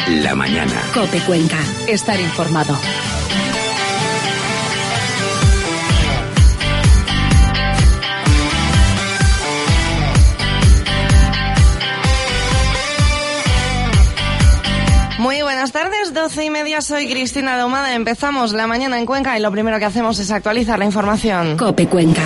La mañana. COPE Cuenca. Estar informado. Muy buenas tardes, 12:30, soy Cristina Ahumada. Empezamos la mañana en Cuenca y lo primero que hacemos es actualizar la información. COPE Cuenca.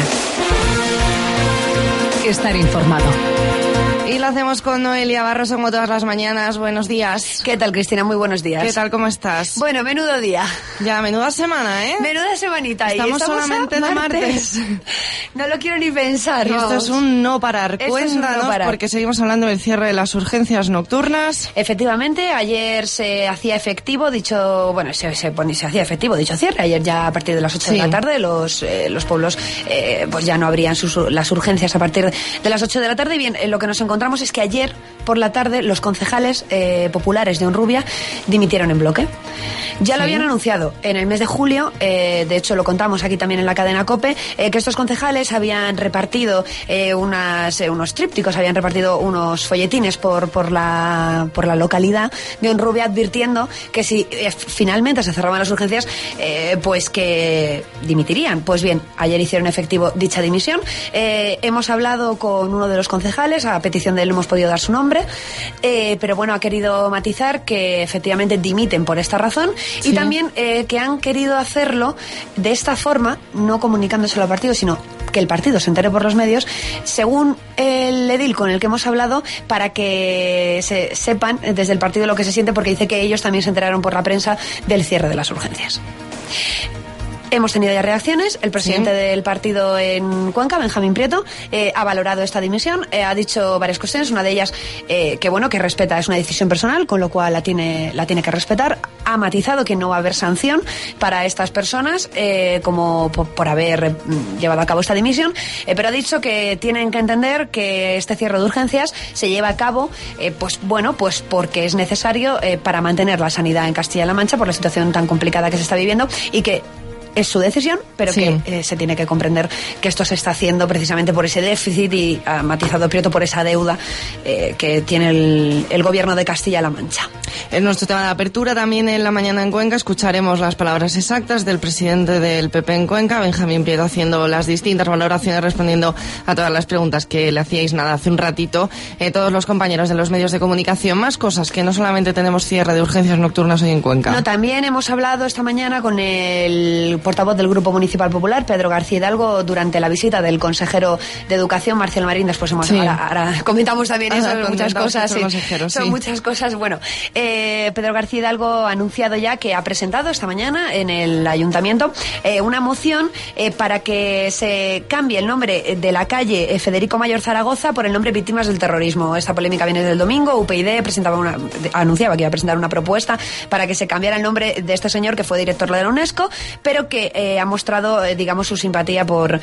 Estar informado. Y lo hacemos con Noelia Barroso como todas las mañanas. Buenos días. ¿Qué tal, Cristina? Muy buenos días. ¿Qué tal? ¿Cómo estás? Bueno, menudo día. Ya, menuda semana, ¿eh? Menuda semanita. Estamos solamente de martes. No lo quiero ni pensar. Y esto es un no parar. Cuéntanos, porque seguimos hablando del cierre de las urgencias nocturnas. Efectivamente, ayer se hacía efectivo dicho cierre. Ayer ya a partir de las 8 de la tarde los pueblos pues ya no abrían las urgencias a partir de las 8 de la tarde. Y bien, lo que nos encontramos es que ayer por la tarde los concejales populares de Honrubia dimitieron en bloque. Ya lo habían anunciado en el mes de julio, de hecho lo contamos aquí también en la cadena COPE, que estos concejales habían repartido unos trípticos, habían repartido unos folletines por la localidad de Honrubia advirtiendo que si finalmente se cerraban las urgencias, pues que dimitirían. Pues bien, ayer hicieron efectivo dicha dimisión. Hemos hablado con uno de los concejales, a petición de él hemos podido dar su nombre, pero bueno, ha querido matizar que efectivamente dimiten por esta razón y también que han querido hacerlo de esta forma, no comunicándoselo al partido, sino que el partido se entere por los medios, según el edil con el que hemos hablado, para que se sepan desde el partido lo que se siente, porque dice que ellos también se enteraron por la prensa del cierre de las urgencias. Hemos tenido ya reacciones. El presidente del partido en Cuenca, Benjamín Prieto, ha valorado esta dimisión, ha dicho varias cuestiones. Una de ellas, que respeta, es una decisión personal, con lo cual la tiene que respetar. Ha matizado que no va a haber sanción para estas personas, como por haber llevado a cabo esta dimisión, pero ha dicho que tienen que entender que este cierre de urgencias se lleva a cabo, pues porque es necesario para mantener la sanidad en Castilla-La Mancha por la situación tan complicada que se está viviendo, y que es su decisión, pero que se tiene que comprender que esto se está haciendo precisamente por ese déficit, y ha matizado Prieto por esa deuda que tiene el gobierno de Castilla-La Mancha. En nuestro tema de apertura, también en la mañana en Cuenca, escucharemos las palabras exactas del presidente del PP en Cuenca, Benjamín Prieto, haciendo las distintas valoraciones, respondiendo a todas las preguntas que le hacíais hace un ratito todos los compañeros de los medios de comunicación. Más cosas, que no solamente tenemos cierre de urgencias nocturnas hoy en Cuenca. No, también hemos hablado esta mañana con el portavoz del Grupo Municipal Popular, Pedro García Hidalgo, durante la visita del consejero de Educación, Marcial Marín. Después ahora comentamos también eso, muchas cosas. Son muchas cosas. Bueno, Pedro García Hidalgo ha anunciado ya que ha presentado esta mañana en el ayuntamiento una moción para que se cambie el nombre de la calle Federico Mayor Zaragoza por el nombre Víctimas del Terrorismo. Esta polémica viene del domingo. UPyD anunciaba que iba a presentar una propuesta para que se cambiara el nombre de este señor, que fue director de la UNESCO, pero que ha mostrado, digamos, su simpatía por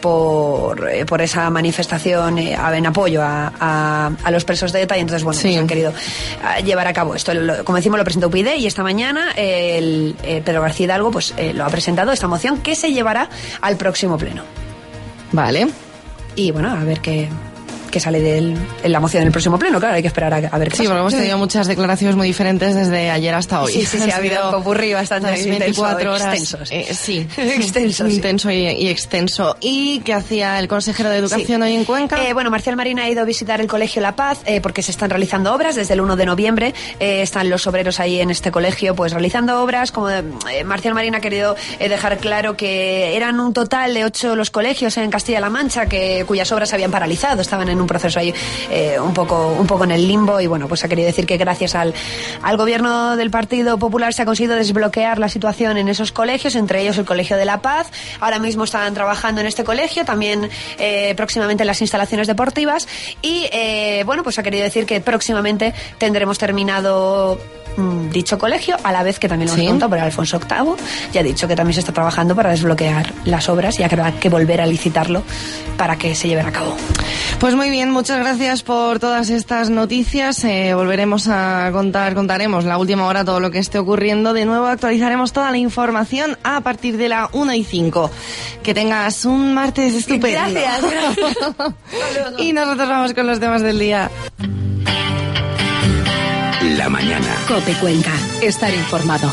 esa manifestación en apoyo a los presos de ETA, y entonces, pues han querido llevar a cabo esto. Como decimos, lo presentó UPyD, y esta mañana Pedro García Hidalgo lo ha presentado, esta moción, que se llevará al próximo pleno. Vale. Y bueno, a ver qué sale de la moción en el próximo pleno. Claro, hay que esperar a ver qué pasa. Porque hemos tenido muchas declaraciones muy diferentes desde ayer hasta hoy. Sí, ha habido un popurrí bastante 24 horas extensos. Intenso y extenso. ¿Y qué hacía el consejero de Educación hoy en Cuenca? Marcial Marín ha ido a visitar el Colegio La Paz, porque se están realizando obras desde el 1 de noviembre. Están los obreros ahí en este colegio pues realizando obras. Como Marcial Marín ha querido dejar claro que eran un total de 8 los colegios en Castilla-La Mancha cuyas obras se habían paralizado, estaban en un proceso ahí un poco en el limbo, y bueno, pues ha querido decir que gracias al gobierno del Partido Popular se ha conseguido desbloquear la situación en esos colegios, entre ellos el Colegio de La Paz. Ahora mismo están trabajando en este colegio, también próximamente en las instalaciones deportivas, y pues ha querido decir que próximamente tendremos terminado dicho colegio, a la vez que también lo hemos contado por Alfonso VIII, ya ha dicho que también se está trabajando para desbloquear las obras, y habrá que volver a licitarlo para que se lleven a cabo. Pues muy bien, muchas gracias por todas estas noticias. Volveremos a contaremos la última hora todo lo que esté ocurriendo. De nuevo actualizaremos toda la información a partir de la 1:05. Que tengas un martes estupendo. Gracias. Y nosotros vamos con los temas del día. La mañana. mañana. COPE Cuenca. Estar informado.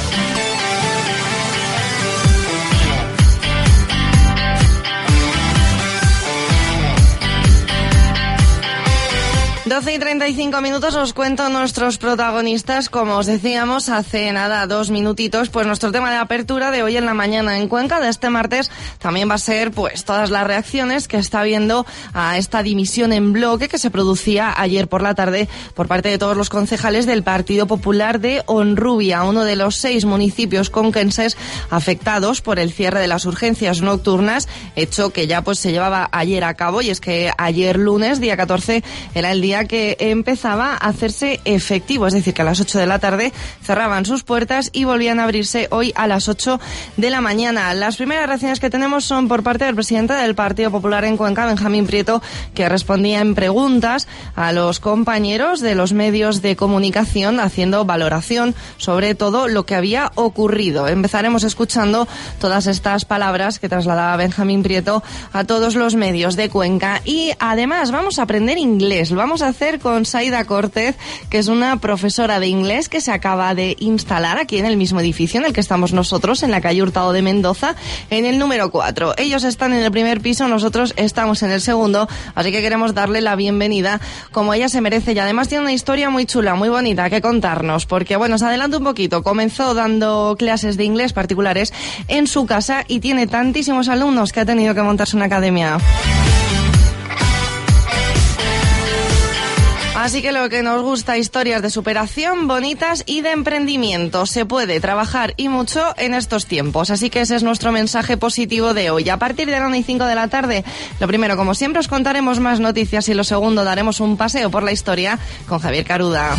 Y 35 minutos, os cuento nuestros protagonistas. Como os decíamos hace nada, 2 minutitos, pues nuestro tema de apertura de hoy en la mañana en Cuenca de este martes también va a ser pues todas las reacciones que está habiendo a esta dimisión en bloque que se producía ayer por la tarde por parte de todos los concejales del Partido Popular de Honrubia, uno de los 6 municipios conquenses afectados por el cierre de las urgencias nocturnas, hecho que ya pues se llevaba ayer a cabo, y es que ayer lunes, día 14, era el día que empezaba a hacerse efectivo, es decir, que a las 8 de la tarde cerraban sus puertas y volvían a abrirse hoy a las 8 de la mañana. Las primeras reacciones que tenemos son por parte del presidente del Partido Popular en Cuenca, Benjamín Prieto, que respondía en preguntas a los compañeros de los medios de comunicación, haciendo valoración sobre todo lo que había ocurrido. Empezaremos escuchando todas estas palabras que trasladaba Benjamín Prieto a todos los medios de Cuenca, y además vamos a aprender inglés. Lo vamos a hacer con Saida Cortez, que es una profesora de inglés que se acaba de instalar aquí en el mismo edificio en el que estamos nosotros, en la calle Hurtado de Mendoza, en el número 4. Ellos están en el primer piso, nosotros estamos en el segundo, así que queremos darle la bienvenida como ella se merece, y además tiene una historia muy chula, muy bonita que contarnos, porque bueno, os adelanto un poquito, comenzó dando clases de inglés particulares en su casa y tiene tantísimos alumnos que ha tenido que montarse una academia. Así que lo que nos gusta, historias de superación bonitas y de emprendimiento. Se puede trabajar y mucho en estos tiempos. Así que ese es nuestro mensaje positivo de hoy. A partir de la 1:05 de la tarde, lo primero, como siempre, os contaremos más noticias, y lo segundo, daremos un paseo por la historia con Javier Caruda.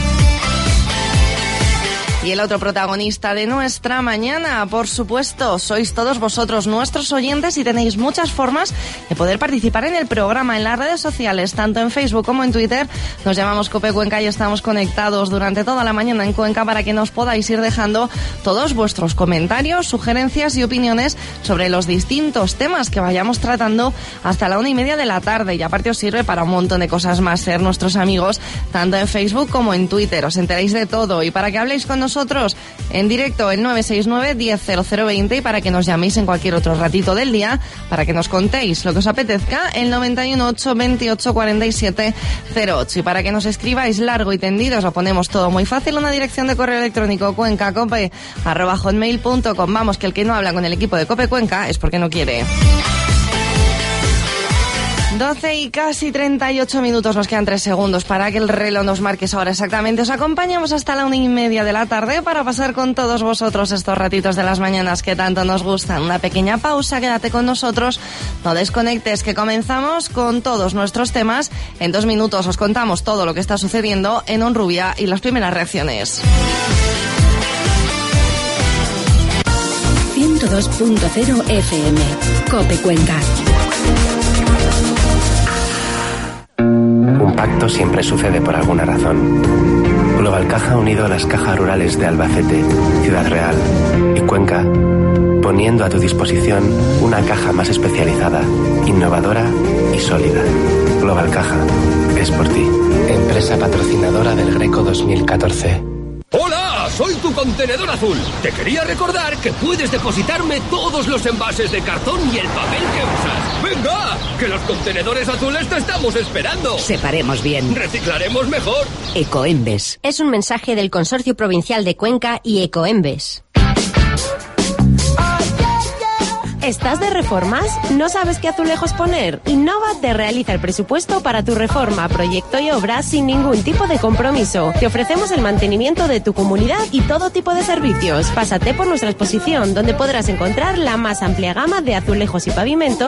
Y el otro protagonista de nuestra mañana, por supuesto, sois todos vosotros, nuestros oyentes, y tenéis muchas formas de poder participar en el programa en las redes sociales, tanto en Facebook como en Twitter. Nos llamamos COPE Cuenca y estamos conectados durante toda la mañana en Cuenca para que nos podáis ir dejando todos vuestros comentarios, sugerencias y opiniones sobre los distintos temas que vayamos tratando hasta la 1:30 de la tarde. Y aparte os sirve para un montón de cosas más ser nuestros amigos, tanto en Facebook como en Twitter. Os enteráis de todo, y para que habléis con nosotros en directo el 969 100020, y para que nos llaméis en cualquier otro ratito del día, para que nos contéis lo que os apetezca, el 91 828 47 08, y para que nos escribáis largo y tendido, os lo ponemos todo muy fácil, una dirección de correo electrónico, cuencacope@hotmail.com. Vamos, que el que no habla con el equipo de Cope Cuenca es porque no quiere. 12 y casi 38 minutos, nos quedan 3 segundos para que el reloj nos marque ahora exactamente. Os acompañamos hasta la 1:30 de la tarde para pasar con todos vosotros estos ratitos de las mañanas que tanto nos gustan. Una pequeña pausa, quédate con nosotros, no desconectes, que comenzamos con todos nuestros temas. En 2 minutos os contamos todo lo que está sucediendo en Honrubia y las primeras reacciones. 102.0 FM, COPE Cuenca. Un pacto siempre sucede por alguna razón. Global Caja ha unido a las cajas rurales de Albacete, Ciudad Real y Cuenca, poniendo a tu disposición una caja más especializada, innovadora y sólida. Global Caja, es por ti. Empresa patrocinadora del Greco 2014. ¡Hola! Soy tu contenedor azul. Te quería recordar que puedes depositarme todos los envases de cartón y el papel que usas. ¡Venga! ¡Que los contenedores azules te estamos esperando! Separemos bien. ¡Reciclaremos mejor! Ecoembes. Es un mensaje del Consorcio Provincial de Cuenca y Ecoembes. ¿Estás de reformas? ¿No sabes qué azulejos poner? Innova te realiza el presupuesto para tu reforma, proyecto y obra sin ningún tipo de compromiso. Te ofrecemos el mantenimiento de tu comunidad y todo tipo de servicios. Pásate por nuestra exposición, donde podrás encontrar la más amplia gama de azulejos y pavimento